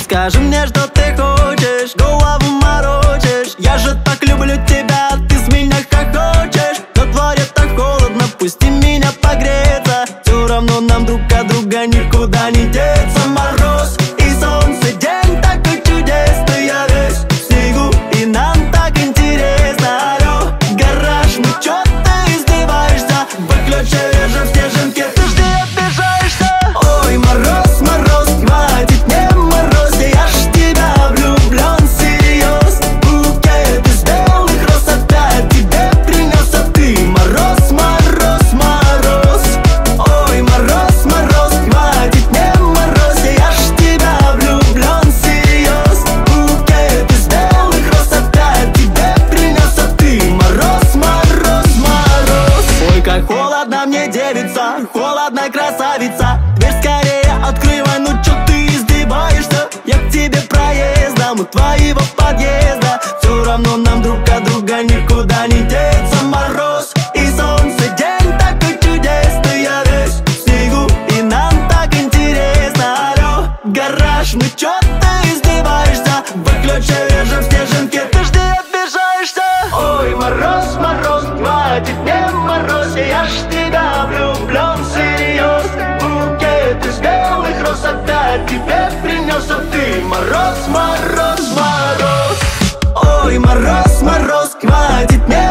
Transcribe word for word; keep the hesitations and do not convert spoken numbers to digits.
Скажи мне, что ты хочешь, голову морочишь. Я же так люблю тебя, ты с меня хохочешь. На дворе так холодно, пусти меня погреться. Все равно нам друг от друга никуда не деться. Мороз и солнце, день такой чудесный. Я весь в снегу, и нам так интересно. Алло, гараж, ну чё ты издеваешься? Выключи же все жинки, ты ж не обижаешься. Ой, мороз, мороз, хватит мне мороз. Я ж в тебя влюблен всерьез. Букет из белых роз опять тебе принес, а ты мороз, мороз, мороз. Ой, мороз, мороз, хватит мне мороз. Я ж в тебя влюблен всерьез. Букет из белых роз опять тебе принес, а ты мороз, мороз, мороз. Ой, как холодно мне, девица, холодно, красавица. Дверь скорее открывай, ну чё ты издеваешься? Я к тебе проездом у твоего подъезда. Все равно нам друг от друга никуда не деться. Мороз и солнце, день такой чудесный. Я весь в снегу, и нам так интересно. Алло, гараж, ну чё ты издеваешься? Выключи же все жинки, ты ж не обижаешься. Ой, мороз, мороз, хватит мне мороз. Я ж в тебя влюблен всерьез. Букет из белых роз опять тебе принес, а ты мороз, мороз, мороз. Ой, мороз, мороз, хватит мне